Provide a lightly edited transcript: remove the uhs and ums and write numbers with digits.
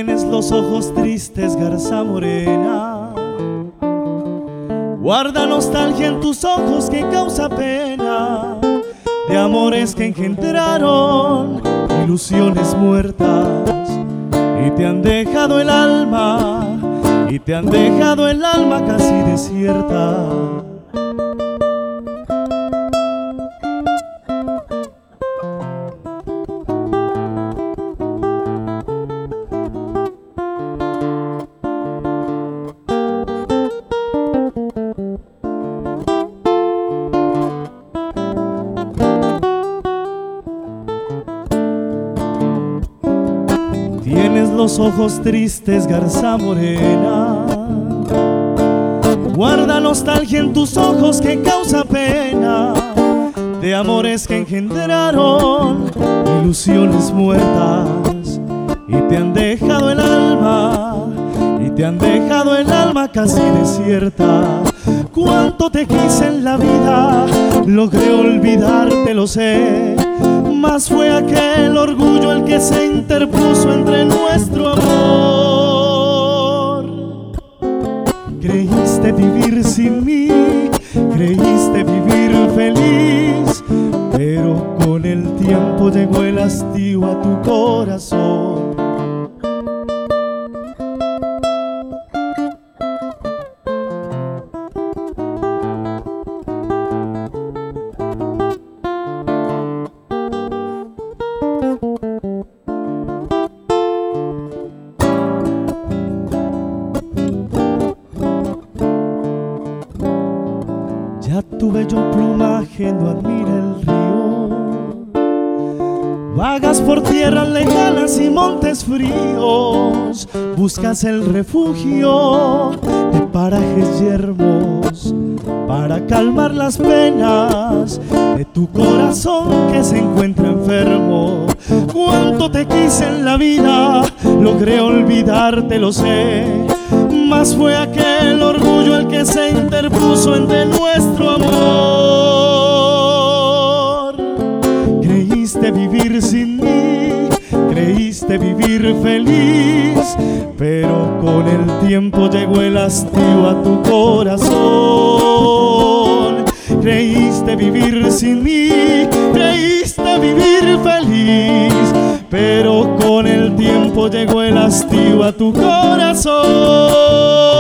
Tienes los ojos tristes, garza morena. Guarda nostalgia en tus ojos que causa pena, de amores que engendraron ilusiones muertas y te han dejado el alma, y te han dejado el alma casi desierta. Tienes los ojos tristes, garza morena. Guarda nostalgia en tus ojos que causa pena, de amores que engendraron ilusiones muertas y te han dejado el alma, y te han dejado el alma casi desierta. Cuánto te quise en la vida, logré olvidarte, lo sé, mas fue aquel orgullo el que se interpuso entre nuestro amor. Creíste vivir sin mí, creíste vivir feliz, pero con el tiempo llegó el hastío a tu corazón. Ya tu bello plumaje no admira el río, vagas por tierras lejanas y montes fríos, buscas el refugio de parajes yermos para calmar las penas de tu corazón que se encuentra enfermo. Cuánto te quise en la vida, logré olvidarte, lo sé, mas fue aquel orgullo el que se interpuso entre nuestro amor. Creíste vivir sin mí, creíste vivir feliz, pero con el tiempo llegó el hastío a tu corazón. Creíste vivir sin mí, creíste vivir feliz, pero con el tiempo llegó el hastío a tu corazón.